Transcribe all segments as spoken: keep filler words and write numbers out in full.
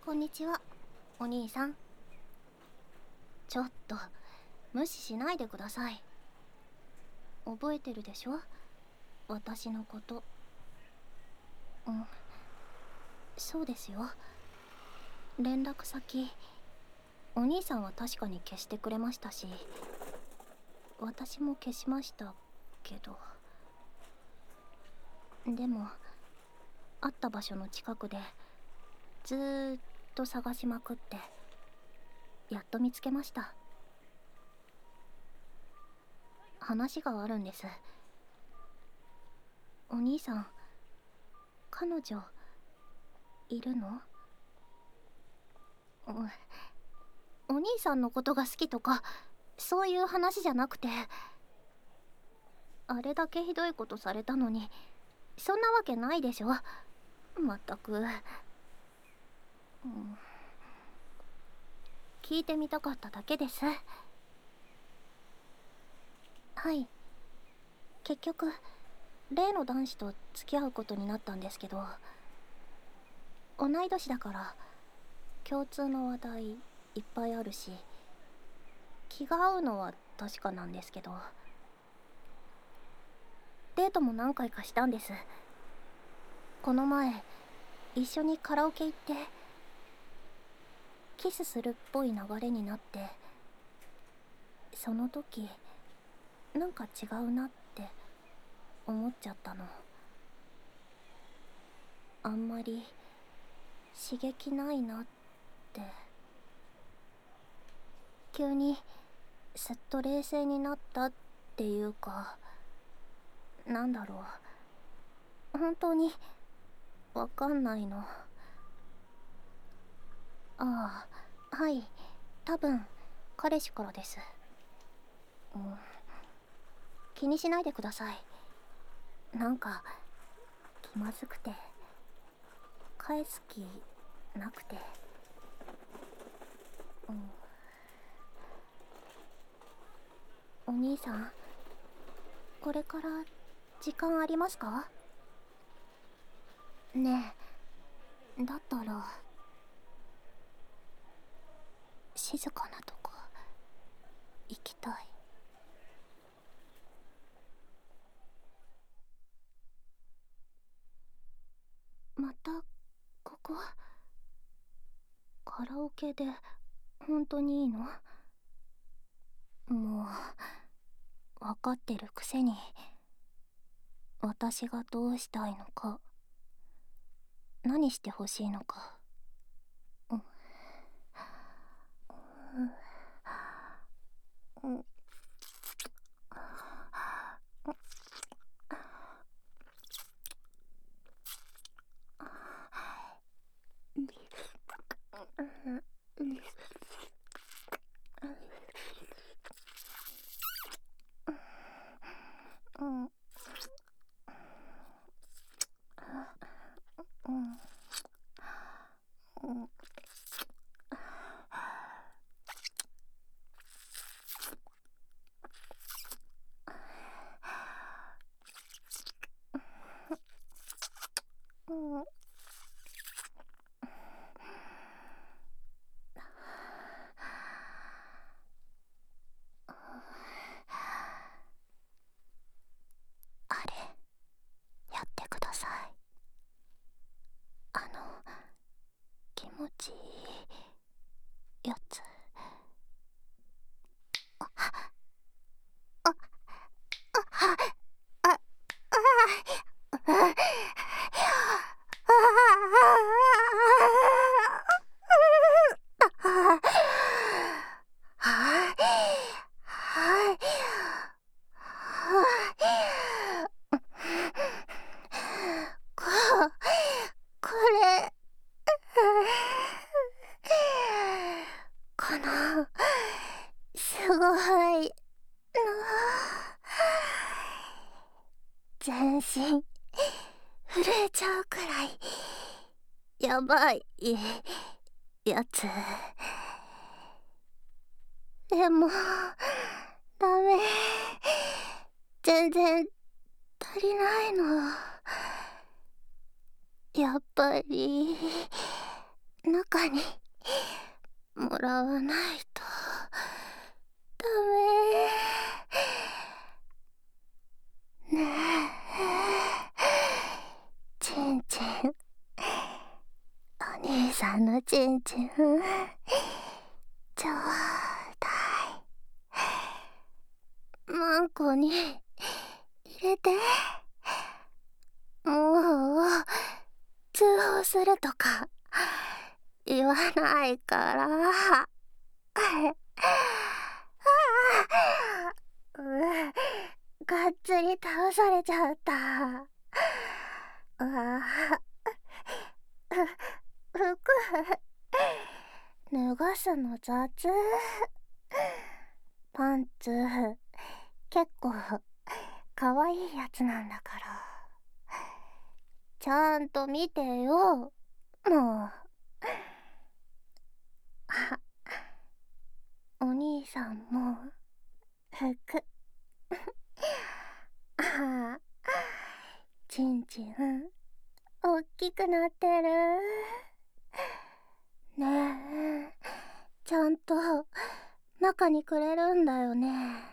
こんにちは、お兄さん。ちょっと無視しないでください。覚えてるでしょ、私のこと。うん、そうですよ。連絡先お兄さんは確かに消してくれましたし、私も消しましたけど。でも会った場所の近くでずーっと探しまくってやっと見つけました。話があるんです。お兄さん、彼女いるの？うん、お兄さんのことが好きとかそういう話じゃなくて、あれだけひどいことされたのにそんなわけないでしょ、まったく。うん、聞いてみたかっただけです。はい、結局例の男子と付き合うことになったんですけど、同い年だから共通の話題いっぱいあるし気が合うのは確かなんですけど、デートも何回かしたんです。この前一緒にカラオケ行ってキスするっぽい流れになって、その時なんか違うなって思っちゃったの。あんまり刺激ないなって。急にすっと冷静になったっていうか、なんだろう、本当にわかんないの。ああ、はい、多分彼氏からです。うん、気にしないでください。なんか気まずくて返す気なくて。うん、お兄さん、これから時間ありますか？ねえ、だったら静かなとこ行きたい。またここカラオケで本当にいいの？もう分かってるくせに私がどうしたいのか、何してほしいのか。うん、うん、うん、うん、うん、うん、うん。あれやってください。あの気持ちいいやつ。あ、あ、あ、あ、あ、こ、これ、この、すごい全身震えちゃうくらいやばいやつ。でもダメ、全然足りないの。やっぱり中にもらわないとダメ。ねえ、チンチン、お兄さんのチンチンちょうだい。マンコに入れて。もう通報するとか言わないから。うん、がっつり倒されちゃった。ああ、服脱がすの雑。パンツ結構かわいいやつなんだからちゃんと見てよ。もうあ、お兄さんも服ああ、ちんちんおっきくなってるねえ、ちゃんと中にくれるんだよね。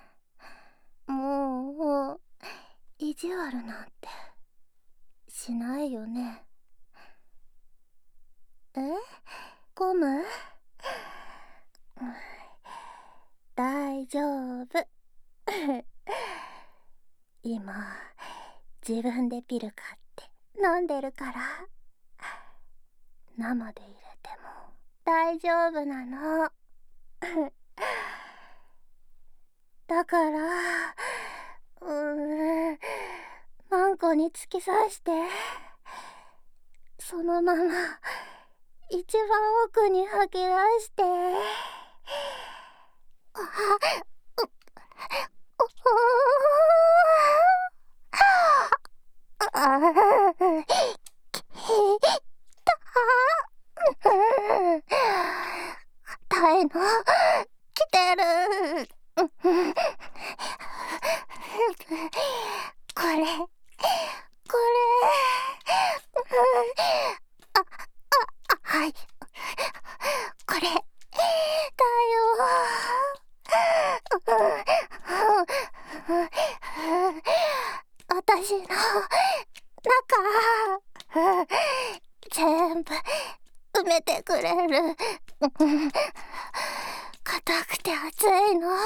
もう意地悪なんてしないよね。え、ゴム？大丈夫。今自分でピル買って飲んでるから。生で入れても大丈夫なの。だからうーん、マンコに突き刺してそのまま一番奥に吐き出して。あうああきた硬いの来てる。これこれああはいこれだよ。私の中全部埋めてくれる。硬くて熱いの。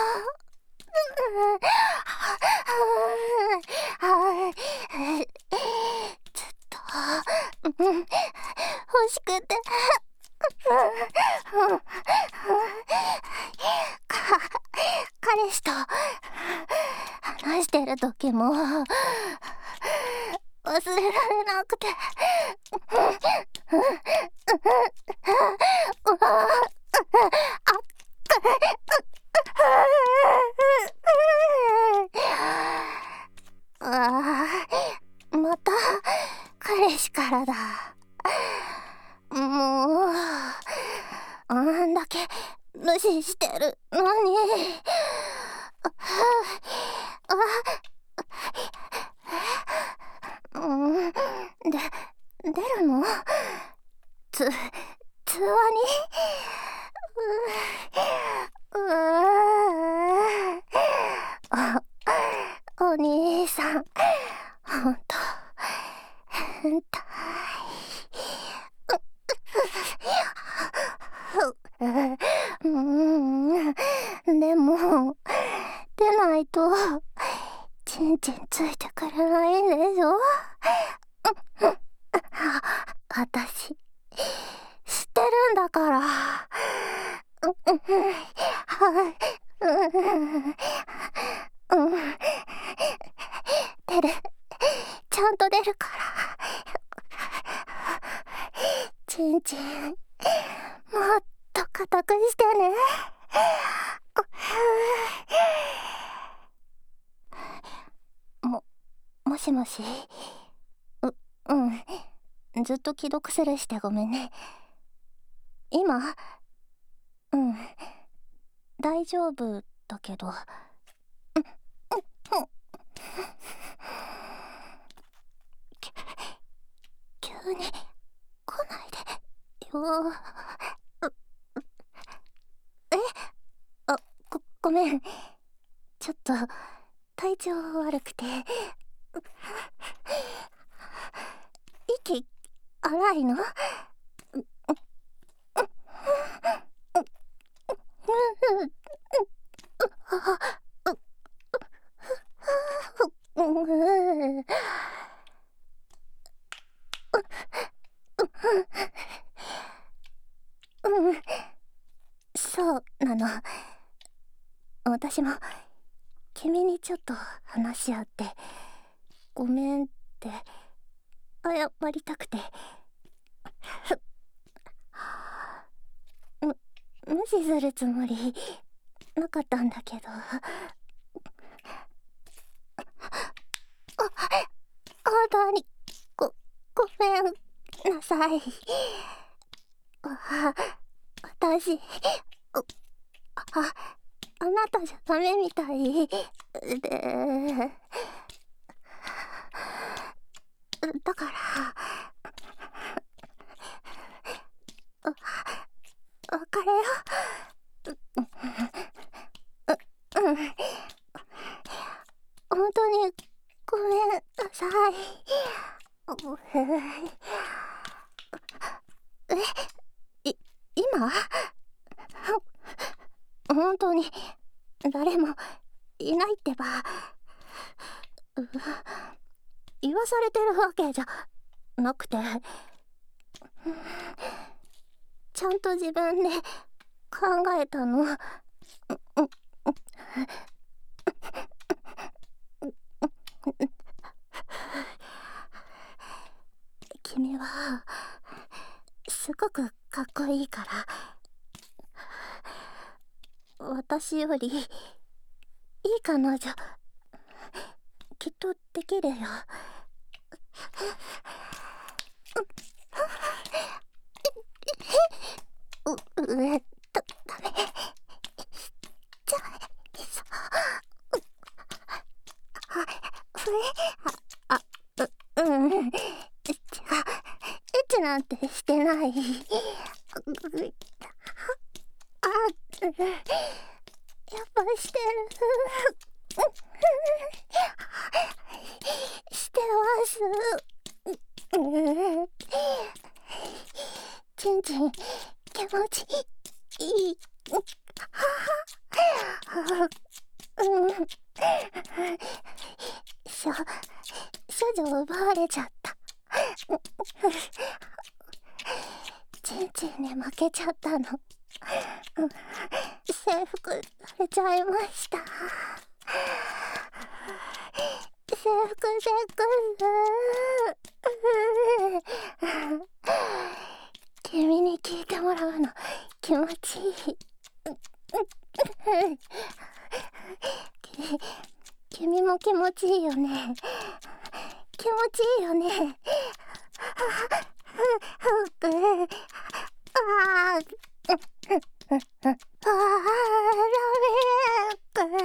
ずっと欲しくて彼氏と話してる時も忘れられなくて。ああ、また彼氏からだ。もうあんだけ無視してるのに。うん、で出るの？つ通話に？ううお、お兄さんほんと変態。うん、でも出ないとちんちんついてくれないんでしょ。私知ってるんだから。出る、ちゃんと出るから。ちんちんもっと固くしてね。も、もしもし。う、うん。ずっと既読スルーしてごめんね。今、うん。大丈夫だけど。急に来ないでよ。 ごめん、ちょっと体調悪くて。息荒いの？うん、そうなの。私も君にちょっと話し合ってごめんって謝りたくて。む無視するつもりなかったんだけど。あ、本当にごごめんなさい。あ、私ああなたじゃダメみたいで、だから別れよう。うん、本当にごめんなさい。え、い、今？本当に誰もいないってば。言わされてるわけじゃなくて、ちゃんと自分で考えたの。君はすごくかっこいいから、私よりいい彼女きっとできるよ。う、えっと、ダメ。じゃあ、そう。あ、え、あ、あ、う、うん。じゃあ、エッチなんてしてない。あ、やっぱしてる。してます。ちんちん気持ちいい。うん。しょ、処女奪われちゃった。ちんちんに負けちゃったの。征服されちゃいました。征服セックス。君に聞いてもらうの気持ちいい。君も気持ちいいよね。気持ちいいよね。ああ、あダメ。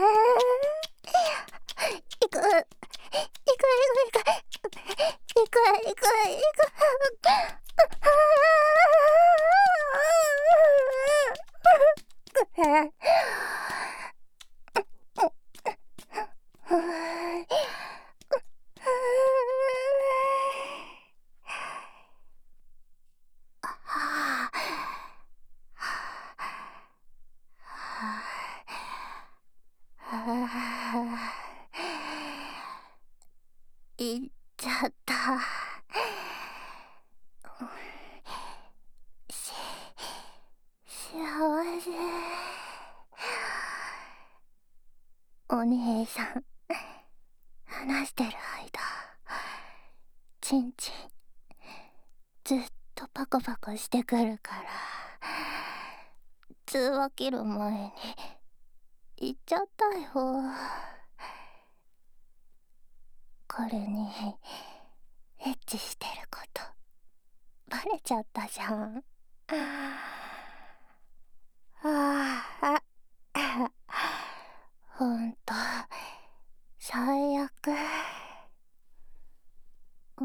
行く、行く、行く、行く、行く、行く、行く。行っちゃった。し、幸せ。お姉さん、話してる間、ちんちんずっとパコパコしてくるから、通話切る前に言っちゃったよ。彼にエッチしてることバレちゃったじゃん。ああ、ほんと最悪。うん、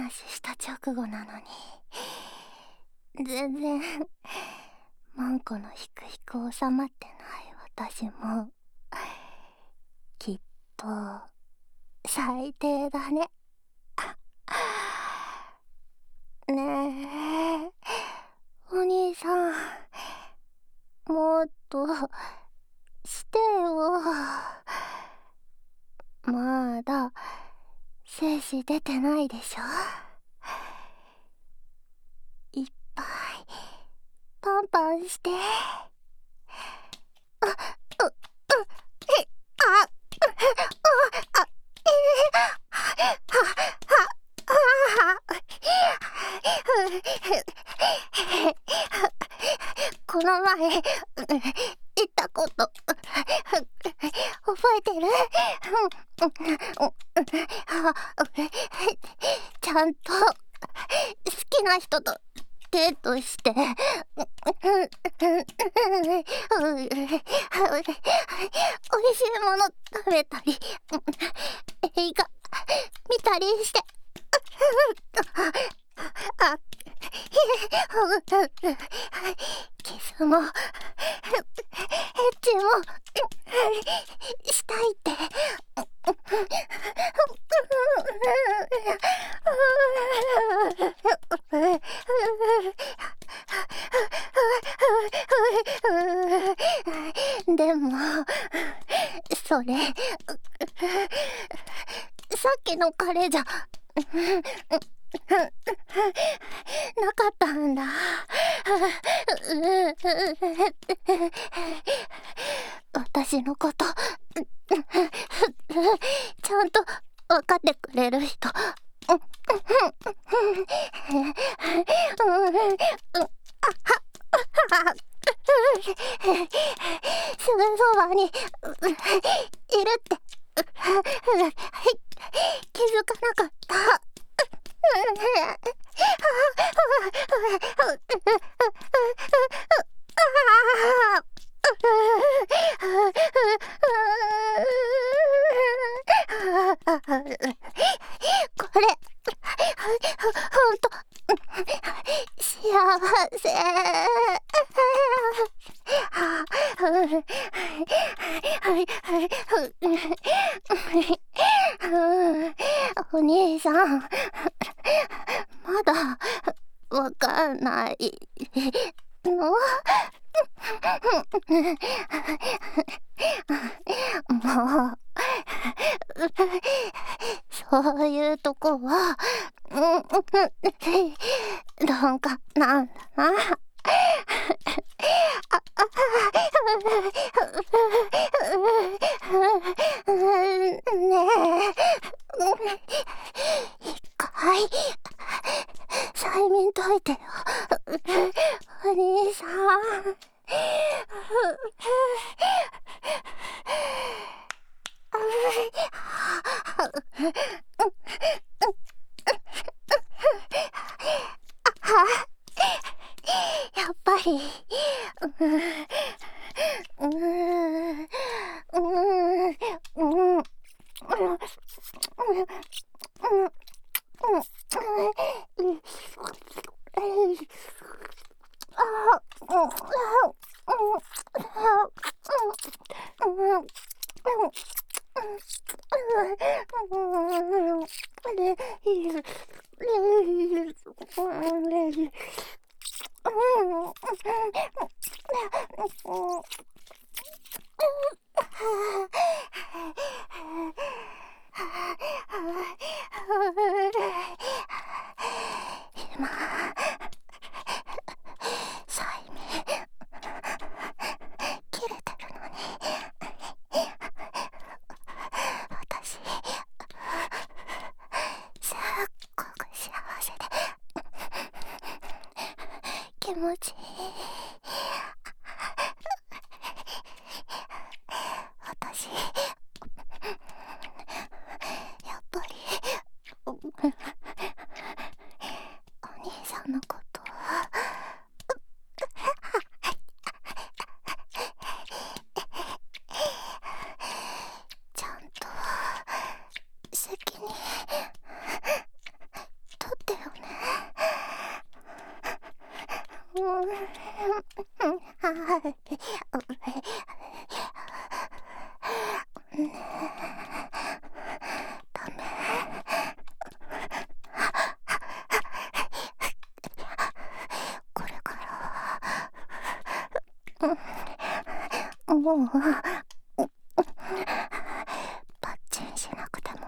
話した直後なのに全然マンコのヒクヒク収まってない私もきっと最低だね。ねえお兄さん、もっとしてよ。まだ精子出てないでしょ。いっぱいパンパンして。あ、う、う、え、あ、あ、あ、えー、この前言ったこと覚えてる？ちゃんと好きな人とデートして美味しいもの食べたり映画見たりしてあキスもエッチもしたいってでもそれさっきの彼じゃなかったんだ。私のことちゃんと分かってくれる人すぐそばにいるって気づかなかった。これほんと幸せ。お兄さん、まだわかんないの？もうそういうとこは鈍感なんだな。ねえ、一回催眠解いてよ、お兄さん。やっぱりうーんうーんうーん今催眠切れてるのに私すっごく幸せで気持ちいい。私やっぱりお兄さんのことちゃんと責任取ってこれからはもうパッチンしなくても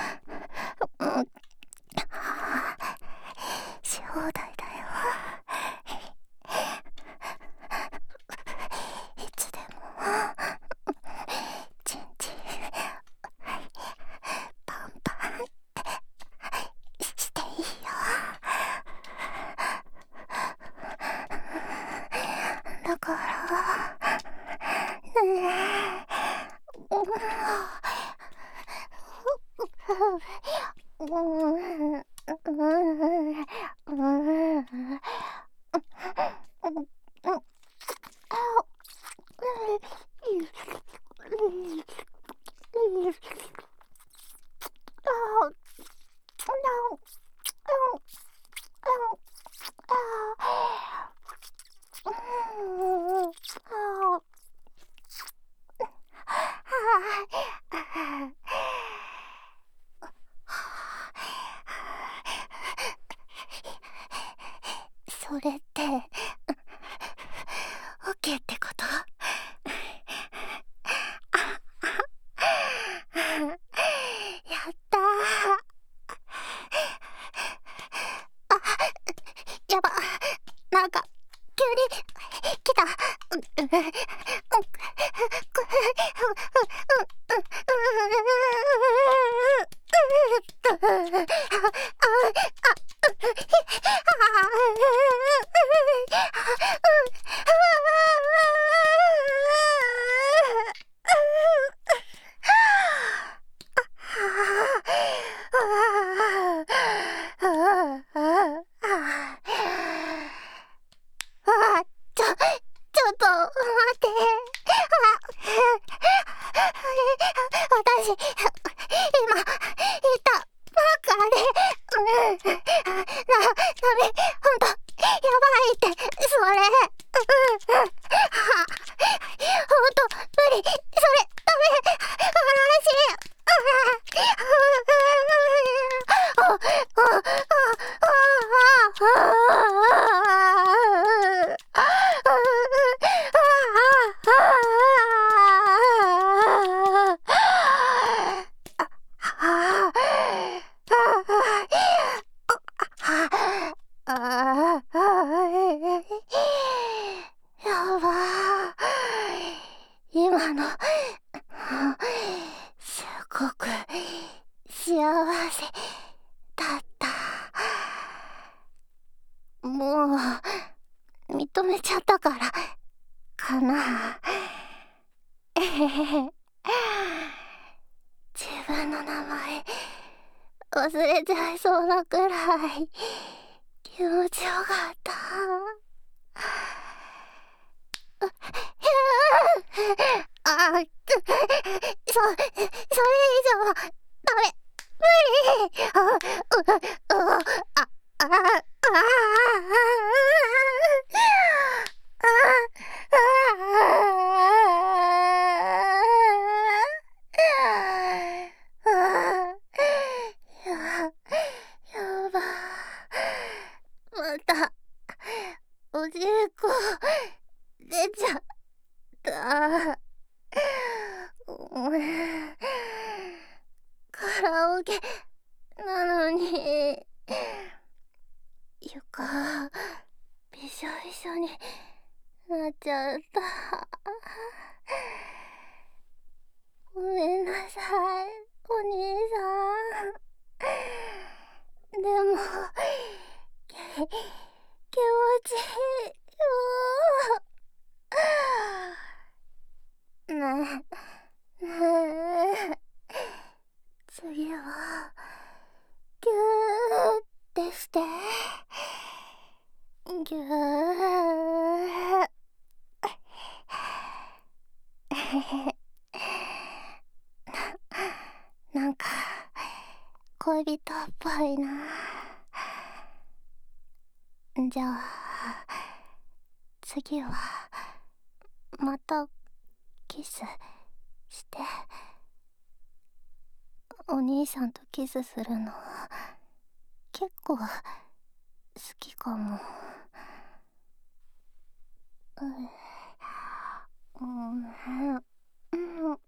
し放題だよ。いつでもチンチンパンパンってしていいよ。だからねえ、それってオッケーってこと？やったー。あ、やば、なんか急に来た。うんうんうんうんちょ、ちょっと待って。私、今、言ったばっかで、うん、な、ダメ、ほんと、やばいって、それ、うん、ほんと、無理、それ、ダメ、話、やばー。今のすごく幸せだった。もう認めちゃったからかな。えへへ。自分の名前忘れちゃいそうなくらい気持ちよかった。あ、そ、それ以上はダメ、無理。あ、う、う、あ、あ、あ、やば、またおしっこ出ちゃった。カラオケなのに床びしょびしょになっちゃった。ごめんなさい、お兄さん。でも気持ちいいよ。ねえねえ、次はギューってして。ギューな、なんか恋人っぽいな。じゃあ次はまたキスして。お兄さんとキスするの結構好きかも。うん、うん、うん、うん、うん、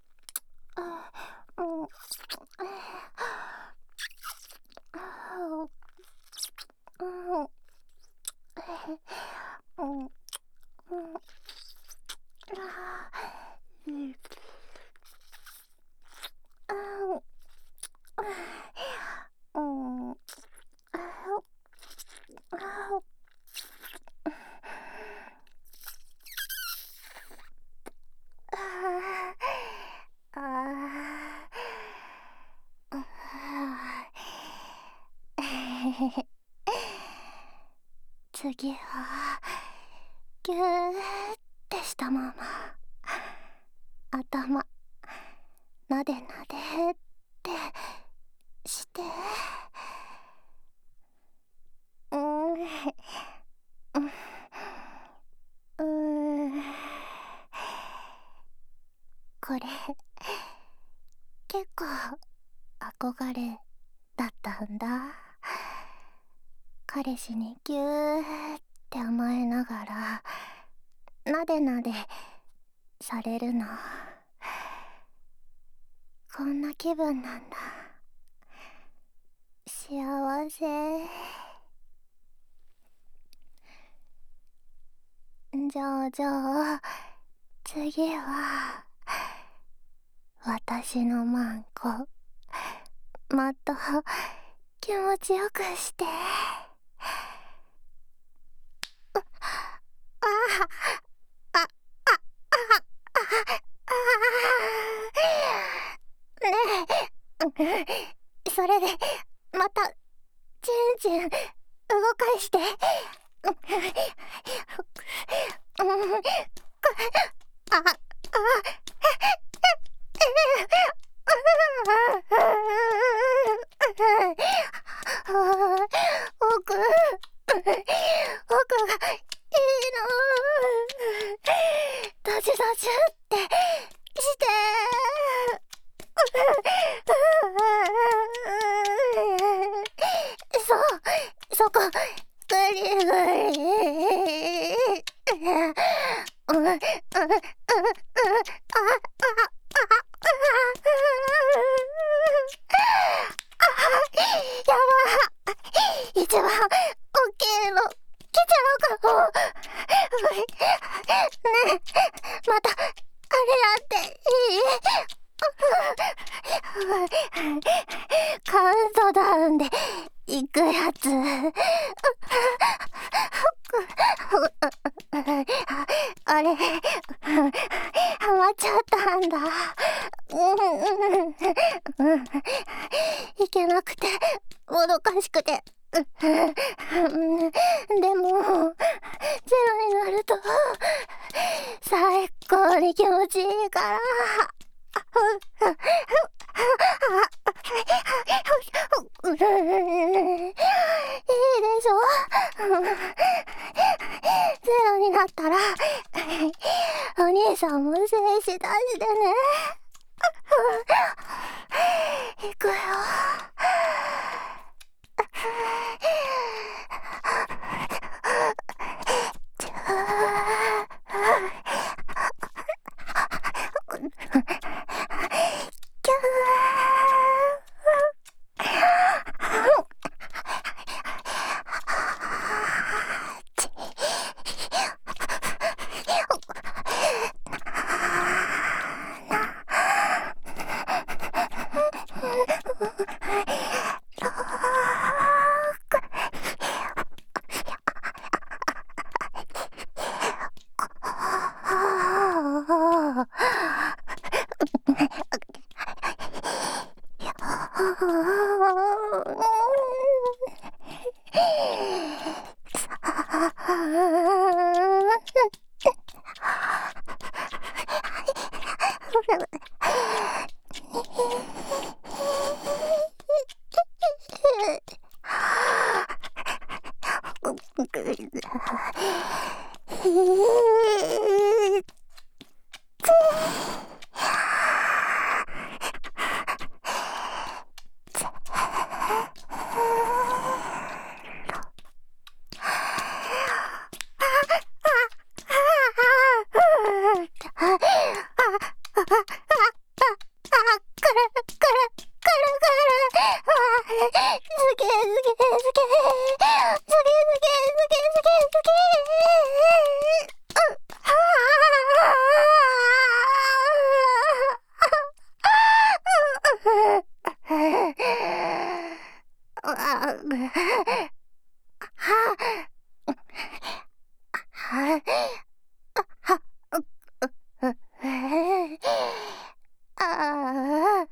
次はぎゅーってしたまま頭なでなでってして。うーん、うーん、これ結構憧れだったんだ。彼氏にギューって甘えながらなでなでされるの、こんな気分なんだ。幸せ。じゃあじゃあ次は私のマンコもっと気持ちよくして。あああああねえ、それでまたチンチン動かして。うん、ああ奥、奥がいいの。ドジドジってして。そう、そこ、グリグリ。うん、うん、うん、うん、あ、あ、やば、一番大きいの来ちゃうかも。ねえ、またあれやっていい？カウントダウンで行くやつ。あれ、ハマっちゃったんだ。いけなくてもどかしくて。でもゼロになると最高に気持ちいいから。いいでしょ。ゼロになったらお兄さんも静止出してね。いくよ。 はっ、う、う、う、ああ、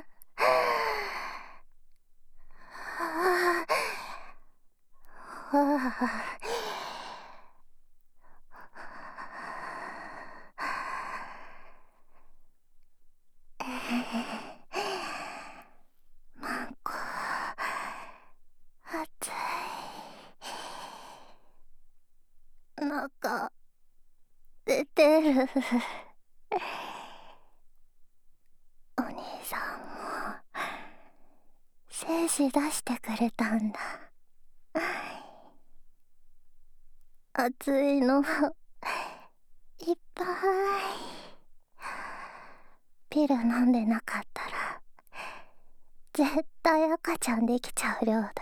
マンコ、暑い。なんか、出てる。お兄さんも、精子出してくれたんだ。熱いの、いっぱい。ピル飲んでなかったら、絶対赤ちゃんできちゃう量だよ。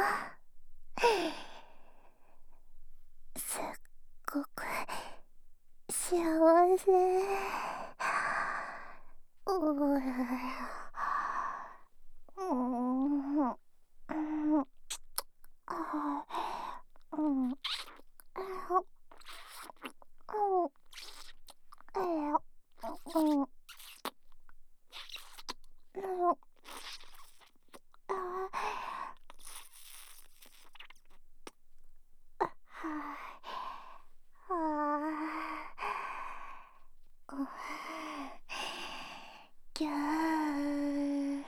すっごく幸せ。うううんうんうんぎゅー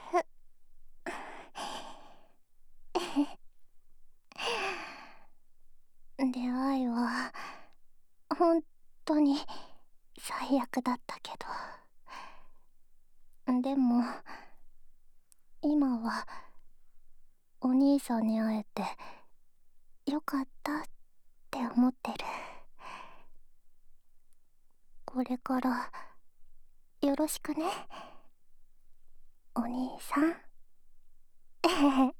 出会いは本当に最悪だったけど、でも今はお兄さんに会えてよかったって思ってる。これからよろしくね、お兄さん。